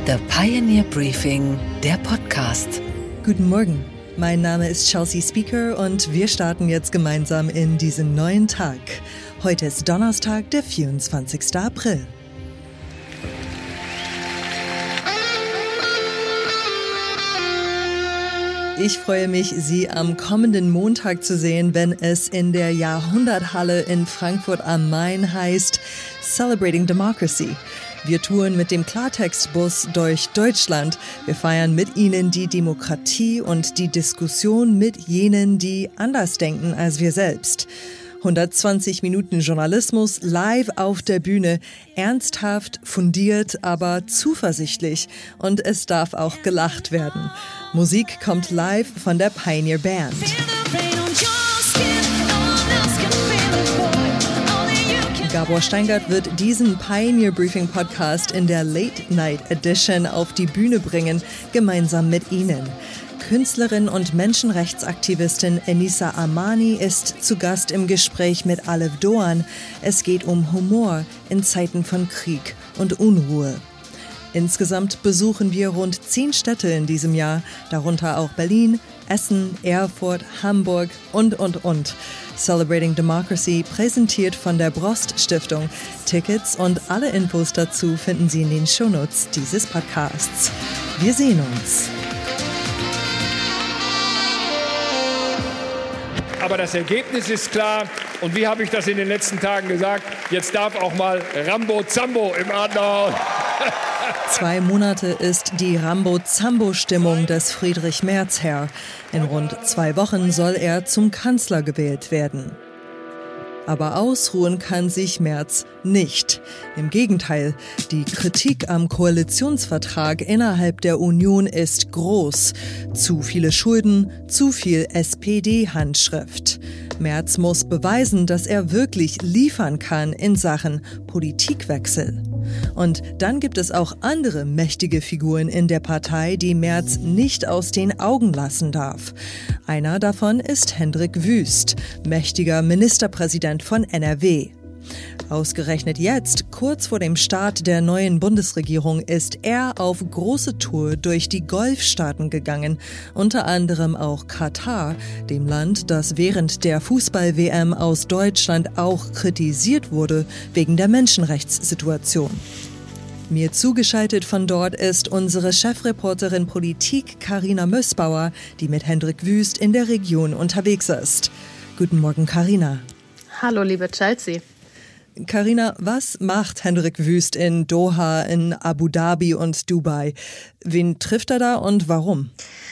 The Pioneer Briefing, der Podcast. Guten Morgen, mein Name ist Chelsea Speaker und wir starten jetzt gemeinsam in diesen neuen Tag. Heute ist Donnerstag, der 24. April. Ich freue mich, Sie am kommenden Montag zu sehen, wenn es in der Jahrhunderthalle in Frankfurt am Main heißt Celebrating Democracy. Wir touren mit dem Klartextbus durch Deutschland. Wir feiern mit Ihnen die Demokratie und die Diskussion mit jenen, die anders denken als wir selbst. 120 Minuten Journalismus live auf der Bühne, ernsthaft, fundiert, aber zuversichtlich. Und es darf auch gelacht werden. Musik kommt live von der Pioneer Band. Gabor Steingart wird diesen Pioneer Briefing Podcast in der Late Night Edition auf die Bühne bringen, gemeinsam mit Ihnen. Künstlerin und Menschenrechtsaktivistin Enisa Amani ist zu Gast im Gespräch mit Aleph Doan. Es geht um Humor in Zeiten von Krieg und Unruhe. Insgesamt besuchen wir rund 10 Städte in diesem Jahr, darunter auch Berlin, Essen, Erfurt, Hamburg und. Celebrating Democracy präsentiert von der Brost Stiftung. Tickets und alle Infos dazu finden Sie in den Shownotes dieses Podcasts. Wir sehen uns. Aber das Ergebnis ist klar. Und wie habe ich das in den letzten Tagen gesagt? Jetzt darf auch mal Rambo-Zambo im Adenauer. 2 Monate ist die Rambo-Zambo-Stimmung des Friedrich Merz her. In rund 2 Wochen soll er zum Kanzler gewählt werden. Aber ausruhen kann sich Merz nicht. Im Gegenteil, die Kritik am Koalitionsvertrag innerhalb der Union ist groß. Zu viele Schulden, zu viel SPD-Handschrift. Merz muss beweisen, dass er wirklich liefern kann in Sachen Politikwechsel. Und dann gibt es auch andere mächtige Figuren in der Partei, die Merz nicht aus den Augen lassen darf. Einer davon ist Hendrik Wüst, mächtiger Ministerpräsident von NRW. Ausgerechnet jetzt, kurz vor dem Start der neuen Bundesregierung, ist er auf große Tour durch die Golfstaaten gegangen, unter anderem auch Katar, dem Land, das während der Fußball-WM aus Deutschland auch kritisiert wurde wegen der Menschenrechtssituation. Mir zugeschaltet von dort ist unsere Chefreporterin Politik Carina Mössbauer, die mit Hendrik Wüst in der Region unterwegs ist. Guten Morgen, Carina. Hallo, liebe Chelsea. Carina, was macht Hendrik Wüst in Doha, in Abu Dhabi und Dubai? Wen trifft er da und warum?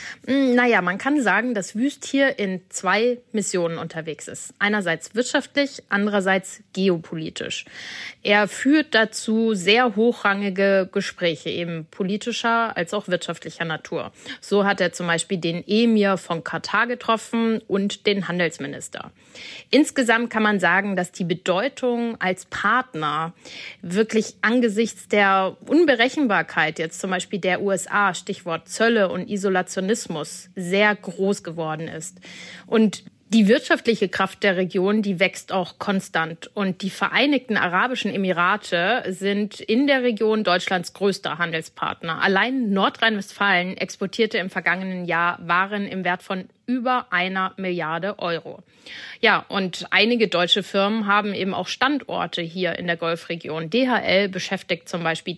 Naja, man kann sagen, dass Wüst hier in 2 Missionen unterwegs ist. Einerseits wirtschaftlich, andererseits geopolitisch. Er führt dazu sehr hochrangige Gespräche, eben politischer als auch wirtschaftlicher Natur. So hat er zum Beispiel den Emir von Katar getroffen und den Handelsminister. Insgesamt kann man sagen, dass die Bedeutung als Partner wirklich angesichts der Unberechenbarkeit jetzt zum Beispiel der USA, Stichwort Zölle und Isolationismus, sehr groß geworden ist. Und die wirtschaftliche Kraft der Region, die wächst auch konstant. Und die Vereinigten Arabischen Emirate sind in der Region Deutschlands größter Handelspartner. Allein Nordrhein-Westfalen exportierte im vergangenen Jahr Waren im Wert von über 1 Milliarde Euro. Ja, und einige deutsche Firmen haben eben auch Standorte hier in der Golfregion. DHL beschäftigt zum Beispiel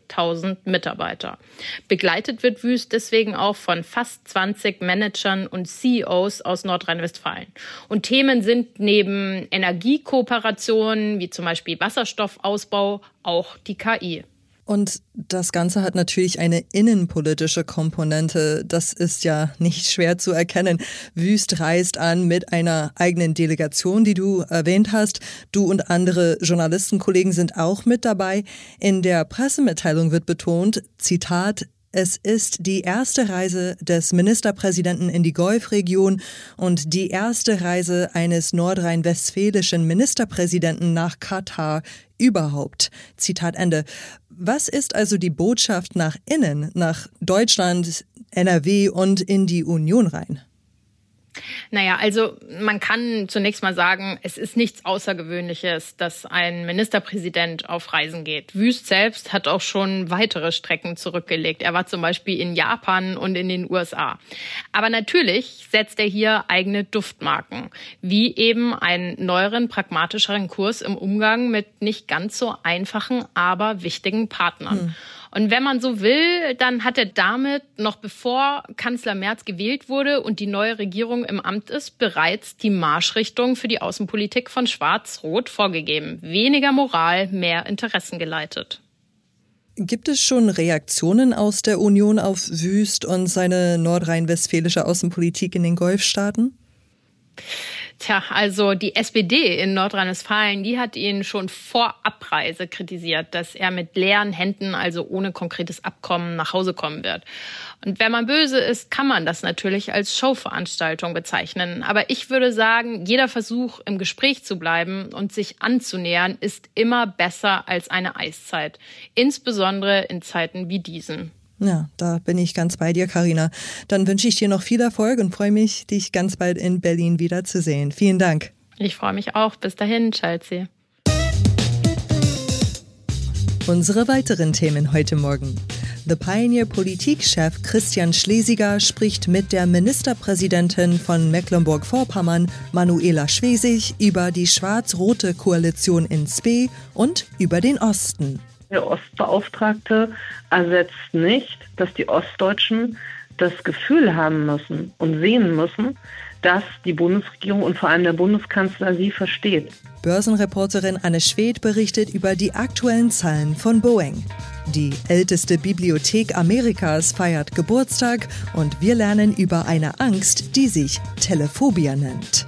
3000 Mitarbeiter. Begleitet wird Wüst deswegen auch von fast 20 Managern und CEOs aus Nordrhein-Westfalen. Und Themen sind neben Energiekooperationen, wie zum Beispiel Wasserstoffausbau, auch die KI. Und das Ganze hat natürlich eine innenpolitische Komponente. Das ist ja nicht schwer zu erkennen. Wüst reist an mit einer eigenen Delegation, die du erwähnt hast. Du und andere Journalistenkollegen sind auch mit dabei. In der Pressemitteilung wird betont, Zitat, es ist die erste Reise des Ministerpräsidenten in die Golfregion und die erste Reise eines nordrhein-westfälischen Ministerpräsidenten nach Katar überhaupt. Zitat Ende. Was ist also die Botschaft nach innen, nach Deutschland, NRW und in die Union rein? Naja, also man kann zunächst mal sagen, es ist nichts Außergewöhnliches, dass ein Ministerpräsident auf Reisen geht. Wüst selbst hat auch schon weitere Strecken zurückgelegt. Er war zum Beispiel in Japan und in den USA. Aber natürlich setzt er hier eigene Duftmarken, wie eben einen neueren, pragmatischeren Kurs im Umgang mit nicht ganz so einfachen, aber wichtigen Partnern. Und wenn man so will, dann hat er damit, noch bevor Kanzler Merz gewählt wurde und die neue Regierung im Amt ist, bereits die Marschrichtung für die Außenpolitik von Schwarz-Rot vorgegeben. Weniger Moral, mehr Interessen geleitet. Gibt es schon Reaktionen aus der Union auf Wüst und seine nordrhein-westfälische Außenpolitik in den Golfstaaten? Tja, also die SPD in Nordrhein-Westfalen, die hat ihn schon vor Abreise kritisiert, dass er mit leeren Händen, also ohne konkretes Abkommen, nach Hause kommen wird. Und wenn man böse ist, kann man das natürlich als Showveranstaltung bezeichnen. Aber ich würde sagen, jeder Versuch, im Gespräch zu bleiben und sich anzunähern, ist immer besser als eine Eiszeit. Insbesondere in Zeiten wie diesen. Ja, da bin ich ganz bei dir, Carina. Dann wünsche ich dir noch viel Erfolg und freue mich, dich ganz bald in Berlin wiederzusehen. Vielen Dank. Ich freue mich auch. Bis dahin, Chelsea. Unsere weiteren Themen heute Morgen. The Pioneer-Politikchef Christian Schlesiger spricht mit der Ministerpräsidentin von Mecklenburg-Vorpommern, Manuela Schwesig, über die schwarz-rote Koalition in Spee und über den Osten. Der Ostbeauftragte ersetzt nicht, dass die Ostdeutschen das Gefühl haben müssen und sehen müssen, dass die Bundesregierung und vor allem der Bundeskanzler sie versteht. Börsenreporterin Anne Schwedt berichtet über die aktuellen Zahlen von Boeing. Die älteste Bibliothek Amerikas feiert Geburtstag und wir lernen über eine Angst, die sich Telephobia nennt.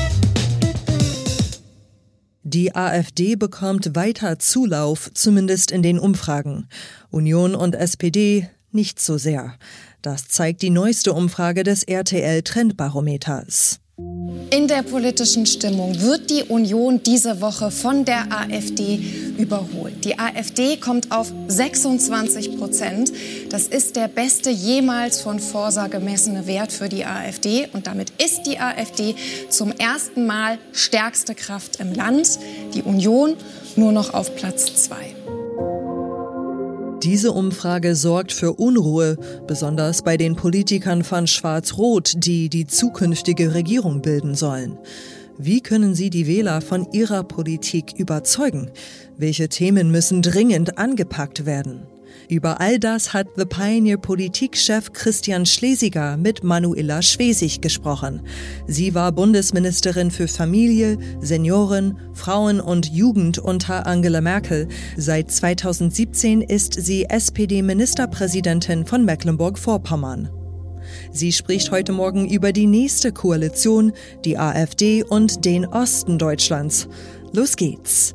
Die AfD bekommt weiter Zulauf, zumindest in den Umfragen. Union und SPD nicht so sehr. Das zeigt die neueste Umfrage des RTL-Trendbarometers. In der politischen Stimmung wird die Union diese Woche von der AfD überholt. Die AfD kommt auf 26%. Das ist der beste jemals von Forsa gemessene Wert für die AfD. Und damit ist die AfD zum ersten Mal stärkste Kraft im Land. Die Union nur noch auf Platz 2. Diese Umfrage sorgt für Unruhe, besonders bei den Politikern von Schwarz-Rot, die die zukünftige Regierung bilden sollen. Wie können sie die Wähler von ihrer Politik überzeugen? Welche Themen müssen dringend angepackt werden? Über all das hat The Pioneer-Politikchef Christian Schlesiger mit Manuela Schwesig gesprochen. Sie war Bundesministerin für Familie, Senioren, Frauen und Jugend unter Angela Merkel. Seit 2017 ist sie SPD-Ministerpräsidentin von Mecklenburg-Vorpommern. Sie spricht heute Morgen über die nächste Koalition, die AfD und den Osten Deutschlands. Los geht's.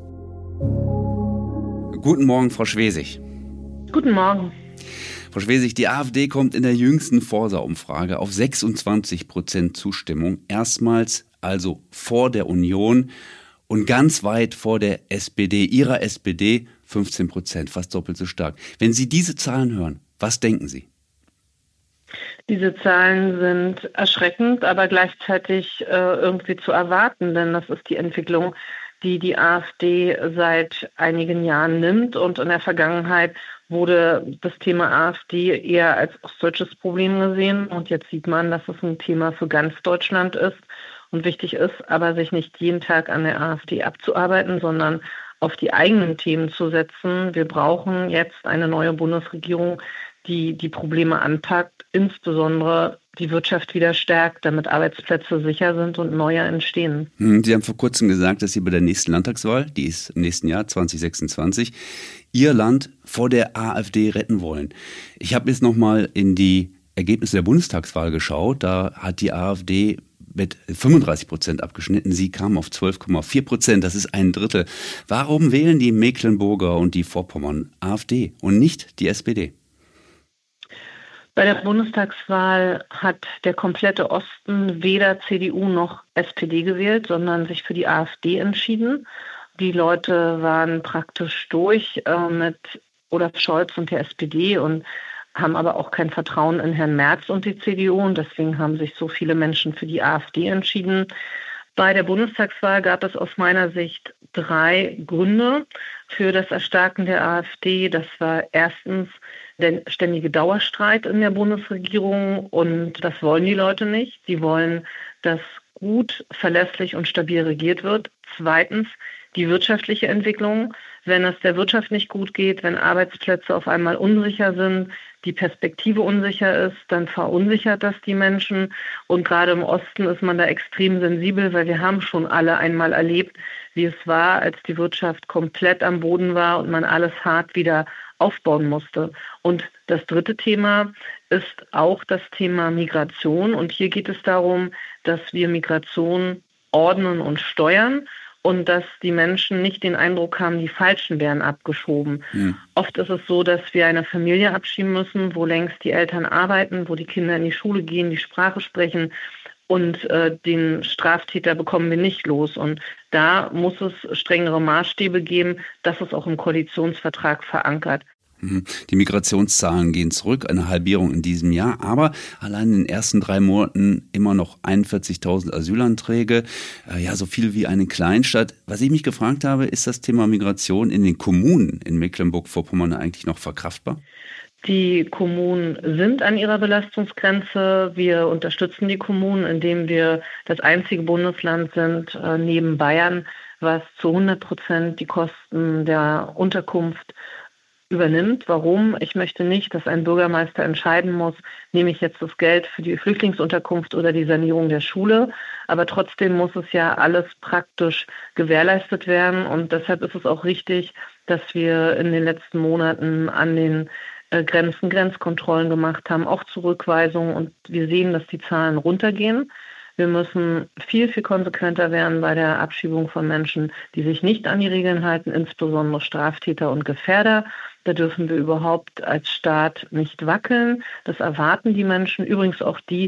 Guten Morgen, Frau Schwesig. Guten Morgen. Frau Schwesig, die AfD kommt in der jüngsten Forsa-Umfrage auf 26% Zustimmung. Erstmals also vor der Union und ganz weit vor der SPD, ihrer SPD 15%, fast doppelt so stark. Wenn Sie diese Zahlen hören, was denken Sie? Diese Zahlen sind erschreckend, aber gleichzeitig irgendwie zu erwarten, denn das ist die Entwicklung, die die AfD seit einigen Jahren nimmt. Und in der Vergangenheit wurde das Thema AfD eher als ostdeutsches Problem gesehen. Und jetzt sieht man, dass es ein Thema für ganz Deutschland ist und wichtig ist, aber sich nicht jeden Tag an der AfD abzuarbeiten, sondern auf die eigenen Themen zu setzen. Wir brauchen jetzt eine neue Bundesregierung, die die Probleme anpackt, insbesondere die Wirtschaft wieder stärkt, damit Arbeitsplätze sicher sind und neue entstehen. Sie haben vor kurzem gesagt, dass Sie bei der nächsten Landtagswahl, die ist im nächsten Jahr 2026, Ihr Land vor der AfD retten wollen. Ich habe jetzt nochmal in die Ergebnisse der Bundestagswahl geschaut. Da hat die AfD mit 35% abgeschnitten. Sie kamen auf 12,4%. Das ist ein Drittel. Warum wählen die Mecklenburger und die Vorpommern AfD und nicht die SPD? Bei der Bundestagswahl hat der komplette Osten weder CDU noch SPD gewählt, sondern sich für die AfD entschieden. Die Leute waren praktisch durch mit Olaf Scholz und der SPD und haben aber auch kein Vertrauen in Herrn Merz und die CDU und deswegen haben sich so viele Menschen für die AfD entschieden. Bei der Bundestagswahl gab es aus meiner Sicht 3 Gründe für das Erstarken der AfD. Das war erstens der ständige Dauerstreit in der Bundesregierung und das wollen die Leute nicht. Sie wollen, dass gut, verlässlich und stabil regiert wird. Zweitens die wirtschaftliche Entwicklung. Wenn es der Wirtschaft nicht gut geht, wenn Arbeitsplätze auf einmal unsicher sind, die Perspektive unsicher ist, dann verunsichert das die Menschen. Und gerade im Osten ist man da extrem sensibel, weil wir haben schon alle einmal erlebt, wie es war, als die Wirtschaft komplett am Boden war und man alles hart wieder aufbauen musste. Und das dritte Thema ist auch das Thema Migration. Und hier geht es darum, dass wir Migration ordnen und steuern. Und dass die Menschen nicht den Eindruck haben, die Falschen werden abgeschoben. Ja. Oft ist es so, dass wir eine Familie abschieben müssen, wo längst die Eltern arbeiten, wo die Kinder in die Schule gehen, die Sprache sprechen und den Straftäter bekommen wir nicht los. Und da muss es strengere Maßstäbe geben. Das ist auch im Koalitionsvertrag verankert. Die Migrationszahlen gehen zurück, eine Halbierung in diesem Jahr, aber allein in den ersten 3 Monaten immer noch 41.000 Asylanträge, ja, so viel wie eine Kleinstadt. Was ich mich gefragt habe, ist das Thema Migration in den Kommunen in Mecklenburg-Vorpommern eigentlich noch verkraftbar? Die Kommunen sind an ihrer Belastungsgrenze. Wir unterstützen die Kommunen, indem wir das einzige Bundesland sind, neben Bayern, was zu 100% die Kosten der Unterkunft übernimmt. Warum? Ich möchte nicht, dass ein Bürgermeister entscheiden muss, nehme ich jetzt das Geld für die Flüchtlingsunterkunft oder die Sanierung der Schule. Aber trotzdem muss es ja alles praktisch gewährleistet werden. Und deshalb ist es auch richtig, dass wir in den letzten Monaten an den Grenzen Grenzkontrollen gemacht haben, auch Zurückweisungen. Und wir sehen, dass die Zahlen runtergehen. Wir müssen viel, viel konsequenter werden bei der Abschiebung von Menschen, die sich nicht an die Regeln halten, insbesondere Straftäter und Gefährder. Da dürfen wir überhaupt als Staat nicht wackeln. Das erwarten die Menschen, übrigens auch die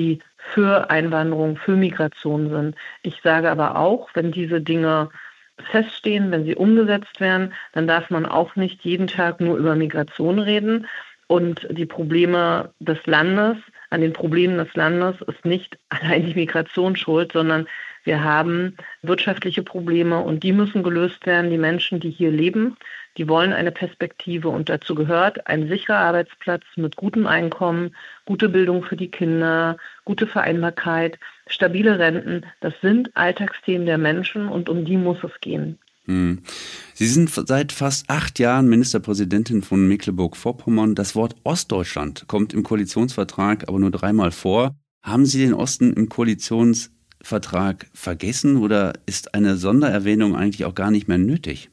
für Einwanderung, für Migration sind. Ich sage aber auch, wenn diese Dinge feststehen, wenn sie umgesetzt werden, dann darf man auch nicht jeden Tag nur über Migration reden. Und die Probleme des Landes, an den Problemen des Landes ist nicht allein die Migration schuld, sondern wir haben wirtschaftliche Probleme und die müssen gelöst werden. Die Menschen, die hier leben, die wollen eine Perspektive und dazu gehört ein sicherer Arbeitsplatz mit gutem Einkommen, gute Bildung für die Kinder, gute Vereinbarkeit, stabile Renten. Das sind Alltagsthemen der Menschen und um die muss es gehen. Sie sind seit fast 8 Jahren Ministerpräsidentin von Mecklenburg-Vorpommern. Das Wort Ostdeutschland kommt im Koalitionsvertrag aber nur 3-mal vor. Haben Sie den Osten im Koalitionsvertrag vergessen oder ist eine Sondererwähnung eigentlich auch gar nicht mehr nötig?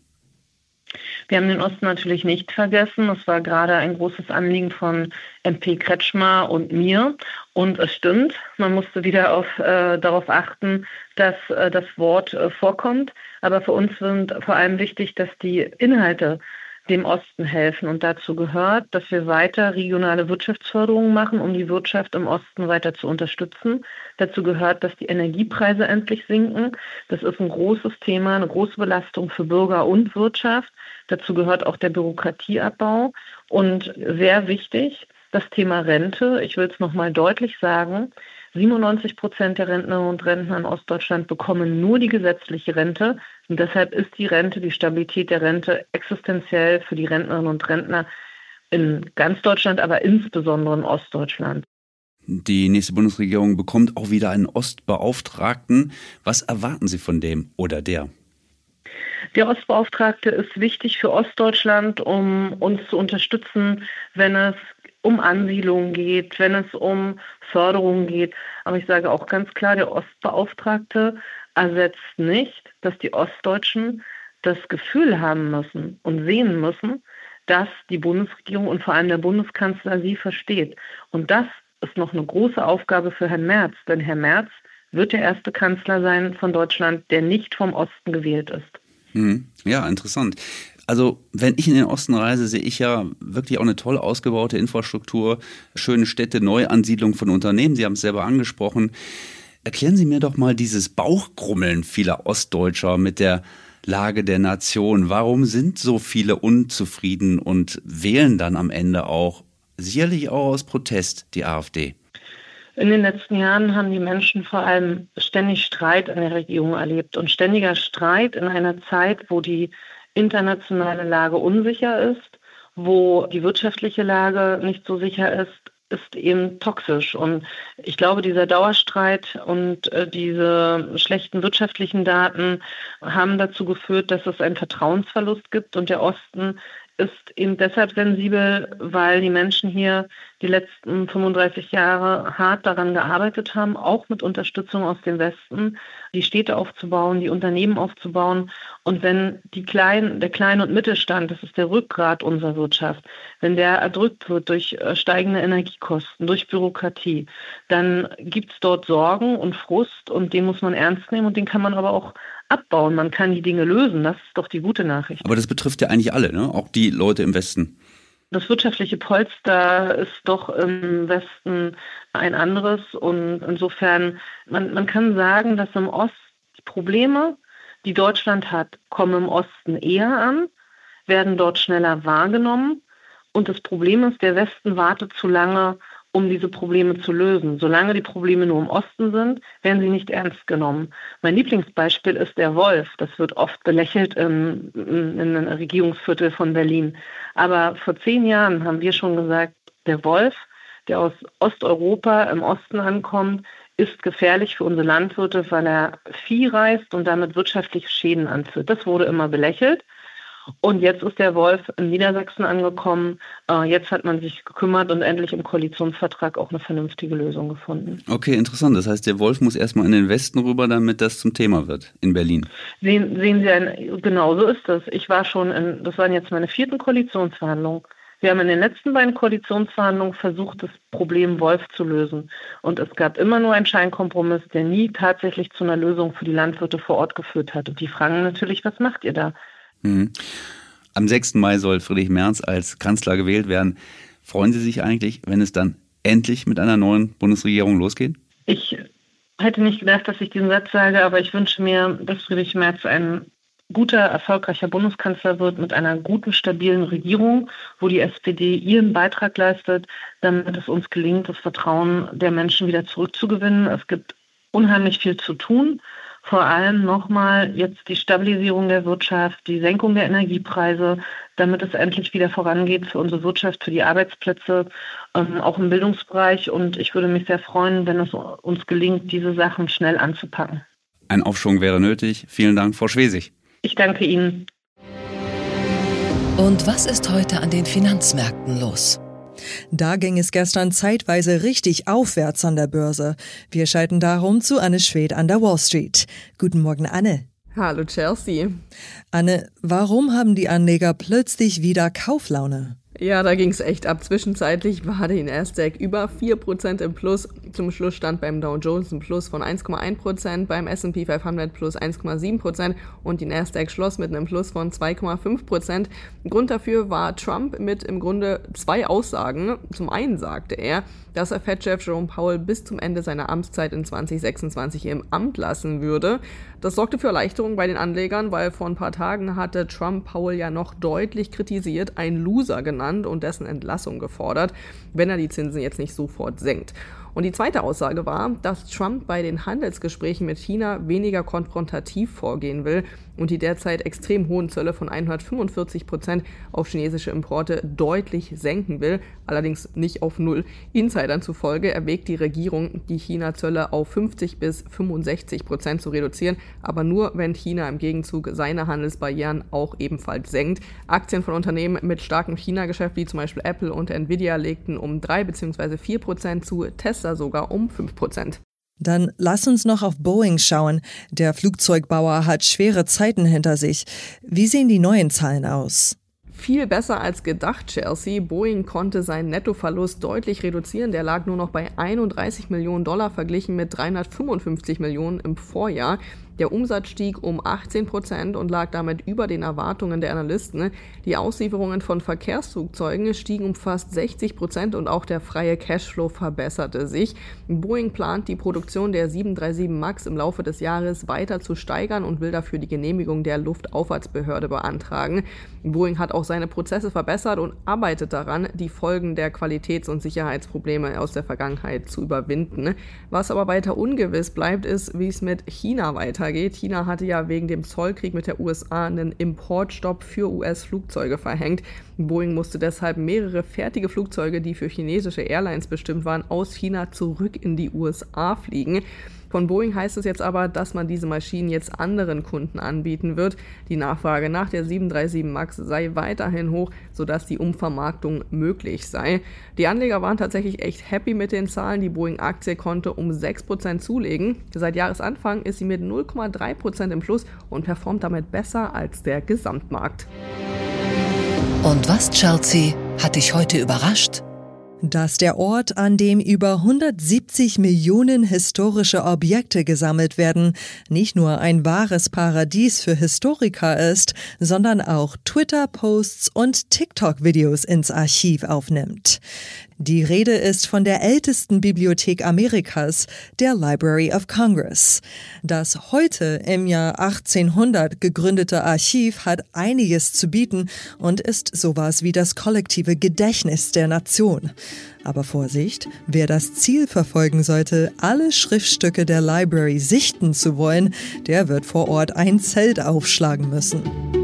Wir haben den Osten natürlich nicht vergessen. Es war gerade ein großes Anliegen von MP Kretschmer und mir. Und es stimmt, man musste wieder darauf achten, dass das Wort vorkommt. Aber für uns sind vor allem wichtig, dass die Inhalte dem Osten helfen. Und dazu gehört, dass wir weiter regionale Wirtschaftsförderungen machen, um die Wirtschaft im Osten weiter zu unterstützen. Dazu gehört, dass die Energiepreise endlich sinken. Das ist ein großes Thema, eine große Belastung für Bürger und Wirtschaft. Dazu gehört auch der Bürokratieabbau. Und sehr wichtig, das Thema Rente. Ich will es nochmal deutlich sagen. 97% der Rentnerinnen und Rentner in Ostdeutschland bekommen nur die gesetzliche Rente. Und deshalb ist die Rente, die Stabilität der Rente existenziell für die Rentnerinnen und Rentner in ganz Deutschland, aber insbesondere in Ostdeutschland. Die nächste Bundesregierung bekommt auch wieder einen Ostbeauftragten. Was erwarten Sie von dem oder der? Der Ostbeauftragte ist wichtig für Ostdeutschland, um uns zu unterstützen, wenn es um Ansiedlung geht, wenn es um Förderung geht. Aber ich sage auch ganz klar, der Ostbeauftragte ersetzt nicht, dass die Ostdeutschen das Gefühl haben müssen und sehen müssen, dass die Bundesregierung und vor allem der Bundeskanzler sie versteht. Und das ist noch eine große Aufgabe für Herrn Merz, denn Herr Merz wird der erste Kanzler sein von Deutschland, der nicht vom Osten gewählt ist. Ja, interessant. Also wenn ich in den Osten reise, sehe ich ja wirklich auch eine toll ausgebaute Infrastruktur, schöne Städte, Neuansiedlung von Unternehmen. Sie haben es selber angesprochen. Erklären Sie mir doch mal dieses Bauchgrummeln vieler Ostdeutscher mit der Lage der Nation. Warum sind so viele unzufrieden und wählen dann am Ende auch sicherlich auch aus Protest, die AfD. In den letzten Jahren haben die Menschen vor allem ständig Streit an der Regierung erlebt. Und ständiger Streit in einer Zeit, wo die internationale Lage unsicher ist, wo die wirtschaftliche Lage nicht so sicher ist eben toxisch. Und ich glaube, dieser Dauerstreit und diese schlechten wirtschaftlichen Daten haben dazu geführt, dass es einen Vertrauensverlust gibt. Und der Osten ist eben deshalb sensibel, weil die Menschen hier die letzten 35 Jahre hart daran gearbeitet haben, auch mit Unterstützung aus dem Westen, die Städte aufzubauen, die Unternehmen aufzubauen. Und wenn der Klein- und Mittelstand, das ist der Rückgrat unserer Wirtschaft, wenn der erdrückt wird durch steigende Energiekosten, durch Bürokratie, dann gibt es dort Sorgen und Frust und den muss man ernst nehmen und den kann man aber auch abbauen. Man kann die Dinge lösen. Das ist doch die gute Nachricht. Aber das betrifft ja eigentlich alle, ne? Auch die Leute im Westen. Das wirtschaftliche Polster ist doch im Westen ein anderes. Und insofern, man kann sagen, dass im Osten die Probleme, die Deutschland hat, kommen im Osten eher an, werden dort schneller wahrgenommen. Und das Problem ist, der Westen wartet zu lange, um diese Probleme zu lösen. Solange die Probleme nur im Osten sind, werden sie nicht ernst genommen. Mein Lieblingsbeispiel ist der Wolf. Das wird oft belächelt in einem Regierungsviertel von Berlin. Aber vor 10 Jahren haben wir schon gesagt, der Wolf, der aus Osteuropa im Osten ankommt, ist gefährlich für unsere Landwirte, weil er Vieh reißt und damit wirtschaftliche Schäden anführt. Das wurde immer belächelt. Und jetzt ist der Wolf in Niedersachsen angekommen. Jetzt hat man sich gekümmert und endlich im Koalitionsvertrag auch eine vernünftige Lösung gefunden. Okay, interessant. Das heißt, der Wolf muss erstmal in den Westen rüber, damit das zum Thema wird in Berlin. Sehen Sie, genau so ist das. Das waren jetzt meine 4. Koalitionsverhandlungen. Wir haben in den letzten beiden Koalitionsverhandlungen versucht, das Problem Wolf zu lösen. Und es gab immer nur einen Scheinkompromiss, der nie tatsächlich zu einer Lösung für die Landwirte vor Ort geführt hat. Und die fragen natürlich, was macht ihr da? Am 6. Mai soll Friedrich Merz als Kanzler gewählt werden. Freuen Sie sich eigentlich, wenn es dann endlich mit einer neuen Bundesregierung losgeht? Ich hätte nicht gedacht, dass ich diesen Satz sage, aber ich wünsche mir, dass Friedrich Merz ein guter, erfolgreicher Bundeskanzler wird mit einer guten, stabilen Regierung, wo die SPD ihren Beitrag leistet, damit es uns gelingt, das Vertrauen der Menschen wieder zurückzugewinnen. Es gibt unheimlich viel zu tun. Vor allem nochmal jetzt die Stabilisierung der Wirtschaft, die Senkung der Energiepreise, damit es endlich wieder vorangeht für unsere Wirtschaft, für die Arbeitsplätze, auch im Bildungsbereich. Und ich würde mich sehr freuen, wenn es uns gelingt, diese Sachen schnell anzupacken. Ein Aufschwung wäre nötig. Vielen Dank, Frau Schwesig. Ich danke Ihnen. Und was ist heute an den Finanzmärkten los? Da ging es gestern zeitweise richtig aufwärts an der Börse. Wir schalten darum zu Anne Schwed an der Wall Street. Guten Morgen, Anne. Hallo, Chelsea. Anne, warum haben die Anleger plötzlich wieder Kauflaune? Ja, da ging es echt ab. Zwischenzeitlich war der Nasdaq über 4% im Plus. Zum Schluss stand beim Dow Jones ein Plus von 1,1%, beim S&P 500 plus 1,7% und die Nasdaq schloss mit einem Plus von 2,5%. Grund dafür war Trump mit im Grunde 2 Aussagen. Zum einen sagte er, dass er Fed-Chef Jerome Powell bis zum Ende seiner Amtszeit in 2026 im Amt lassen würde. Das sorgte für Erleichterung bei den Anlegern, weil vor ein paar Tagen hatte Trump Powell ja noch deutlich kritisiert, ein Loser genannt und dessen Entlassung gefordert, wenn er die Zinsen jetzt nicht sofort senkt. Und die zweite Aussage war, dass Trump bei den Handelsgesprächen mit China weniger konfrontativ vorgehen will und die derzeit extrem hohen Zölle von 145% auf chinesische Importe deutlich senken will, allerdings nicht auf 0. Insidern zufolge erwägt die Regierung, die China-Zölle auf 50 bis 65% zu reduzieren, aber nur, wenn China im Gegenzug seine Handelsbarrieren auch ebenfalls senkt. Aktien von Unternehmen mit starkem China-Geschäft, wie zum Beispiel Apple und Nvidia, legten um 3 bzw. 4% zu, Tesla sogar um 5%. Dann lass uns noch auf Boeing schauen. Der Flugzeugbauer hat schwere Zeiten hinter sich. Wie sehen die neuen Zahlen aus? Viel besser als gedacht, Chelsea. Boeing konnte seinen Nettoverlust deutlich reduzieren. Der lag nur noch bei $31 Millionen verglichen mit 355 Millionen im Vorjahr. Der Umsatz stieg um 18% und lag damit über den Erwartungen der Analysten. Die Auslieferungen von Verkehrsflugzeugen stiegen um fast 60% und auch der freie Cashflow verbesserte sich. Boeing plant, die Produktion der 737 MAX im Laufe des Jahres weiter zu steigern und will dafür die Genehmigung der Luftauffahrtsbehörde beantragen. Boeing hat auch seine Prozesse verbessert und arbeitet daran, die Folgen der Qualitäts- und Sicherheitsprobleme aus der Vergangenheit zu überwinden. Was aber weiter ungewiss bleibt, ist, wie es mit China weitergeht. China hatte ja wegen dem Zollkrieg mit der USA einen Importstopp für US-Flugzeuge verhängt. Boeing musste deshalb mehrere fertige Flugzeuge, die für chinesische Airlines bestimmt waren, aus China zurück in die USA fliegen. Von Boeing heißt es jetzt aber, dass man diese Maschinen jetzt anderen Kunden anbieten wird. Die Nachfrage nach der 737 MAX sei weiterhin hoch, sodass die Umvermarktung möglich sei. Die Anleger waren tatsächlich echt happy mit den Zahlen. Die Boeing-Aktie konnte um 6% zulegen. Seit Jahresanfang ist sie mit 0,3% im Plus und performt damit besser als der Gesamtmarkt. Und was, Chelsea, hat dich heute überrascht? Dass der Ort, an dem über 170 Millionen historische Objekte gesammelt werden, nicht nur ein wahres Paradies für Historiker ist, sondern auch Twitter-Posts und TikTok-Videos ins Archiv aufnimmt. Die Rede ist von der ältesten Bibliothek Amerikas, der Library of Congress. Das heute im Jahr 1800 gegründete Archiv hat einiges zu bieten und ist sowas wie das kollektive Gedächtnis der Nation. Aber Vorsicht, wer das Ziel verfolgen sollte, alle Schriftstücke der Library sichten zu wollen, der wird vor Ort ein Zelt aufschlagen müssen.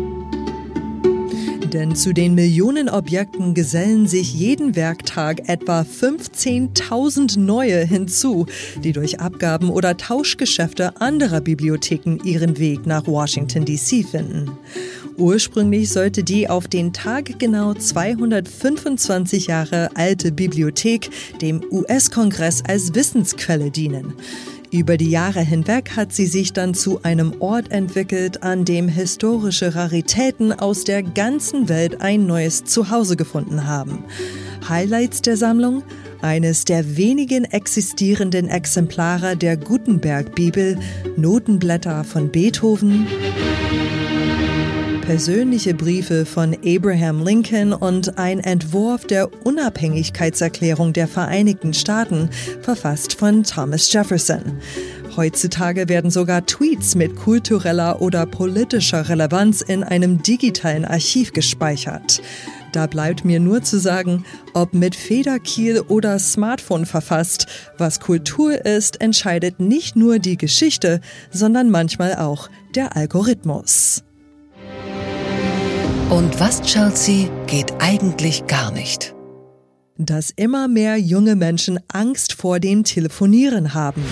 Denn zu den Millionen Objekten gesellen sich jeden Werktag etwa 15.000 neue hinzu, die durch Abgaben oder Tauschgeschäfte anderer Bibliotheken ihren Weg nach Washington D.C. finden. Ursprünglich sollte die auf den Tag genau 225 Jahre alte Bibliothek dem US-Kongress als Wissensquelle dienen. Über die Jahre hinweg hat sie sich dann zu einem Ort entwickelt, an dem historische Raritäten aus der ganzen Welt ein neues Zuhause gefunden haben. Highlights der Sammlung? Eines der wenigen existierenden Exemplare der Gutenberg-Bibel, Notenblätter von Beethoven, persönliche Briefe von Abraham Lincoln und ein Entwurf der Unabhängigkeitserklärung der Vereinigten Staaten, verfasst von Thomas Jefferson. Heutzutage werden sogar Tweets mit kultureller oder politischer Relevanz in einem digitalen Archiv gespeichert. Da bleibt mir nur zu sagen, ob mit Federkiel oder Smartphone verfasst, was Kultur ist, entscheidet nicht nur die Geschichte, sondern manchmal auch der Algorithmus. Und was, Chelsea, geht eigentlich gar nicht? Dass immer mehr junge Menschen Angst vor dem Telefonieren haben.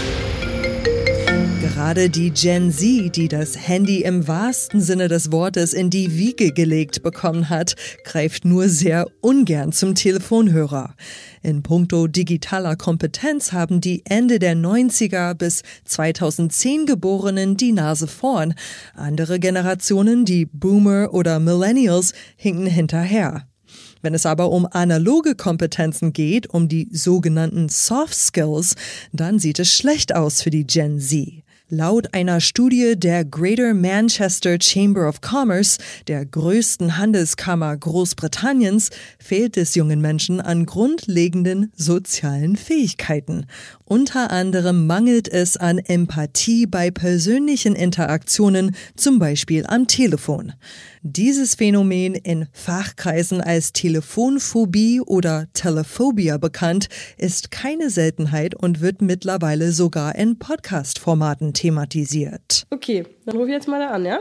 Gerade die Gen Z, die das Handy im wahrsten Sinne des Wortes in die Wiege gelegt bekommen hat, greift nur sehr ungern zum Telefonhörer. In puncto digitaler Kompetenz haben die Ende der 90er bis 2010 Geborenen die Nase vorn. Andere Generationen, die Boomer oder Millennials, hinken hinterher. Wenn es aber um analoge Kompetenzen geht, um die sogenannten Soft Skills, dann sieht es schlecht aus für die Gen Z. Laut einer Studie der Greater Manchester Chamber of Commerce, der größten Handelskammer Großbritanniens, fehlt es jungen Menschen an grundlegenden sozialen Fähigkeiten. Unter anderem mangelt es an Empathie bei persönlichen Interaktionen, zum Beispiel am Telefon. Dieses Phänomen, in Fachkreisen als Telefonphobie oder Telephobia bekannt, ist keine Seltenheit und wird mittlerweile sogar in Podcast-Formaten thematisiert. Okay, dann ruf ich jetzt mal da an, ja?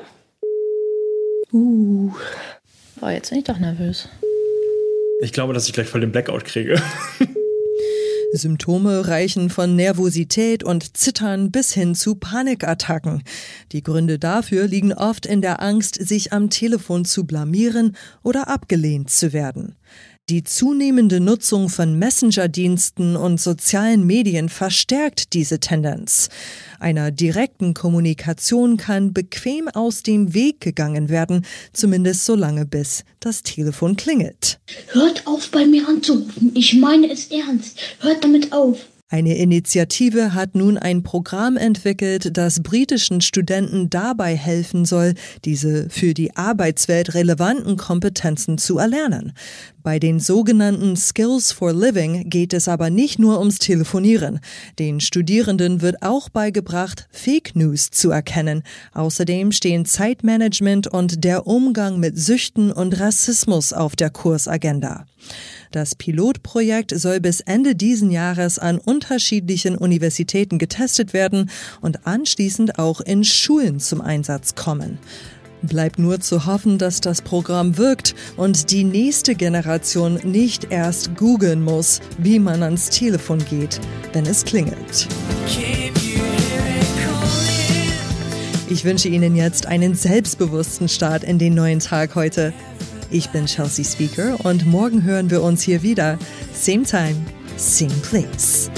Boah, jetzt bin ich doch nervös. Ich glaube, dass ich gleich voll den Blackout kriege. Symptome reichen von Nervosität und Zittern bis hin zu Panikattacken. Die Gründe dafür liegen oft in der Angst, sich am Telefon zu blamieren oder abgelehnt zu werden. Die zunehmende Nutzung von Messenger-Diensten und sozialen Medien verstärkt diese Tendenz. Einer direkten Kommunikation kann bequem aus dem Weg gegangen werden, zumindest solange bis das Telefon klingelt. Hört auf, bei mir anzurufen. Ich meine es ernst. Hört damit auf. Eine Initiative hat nun ein Programm entwickelt, das britischen Studenten dabei helfen soll, diese für die Arbeitswelt relevanten Kompetenzen zu erlernen. Bei den sogenannten Skills for Living geht es aber nicht nur ums Telefonieren. Den Studierenden wird auch beigebracht, Fake News zu erkennen. Außerdem stehen Zeitmanagement und der Umgang mit Süchten und Rassismus auf der Kursagenda. Das Pilotprojekt soll bis Ende diesen Jahres an unterschiedlichen Universitäten getestet werden und anschließend auch in Schulen zum Einsatz kommen. Bleibt nur zu hoffen, dass das Programm wirkt und die nächste Generation nicht erst googeln muss, wie man ans Telefon geht, wenn es klingelt. Ich wünsche Ihnen jetzt einen selbstbewussten Start in den neuen Tag heute. Ich bin Chelsea Speaker und morgen hören wir uns hier wieder. Same time, same place.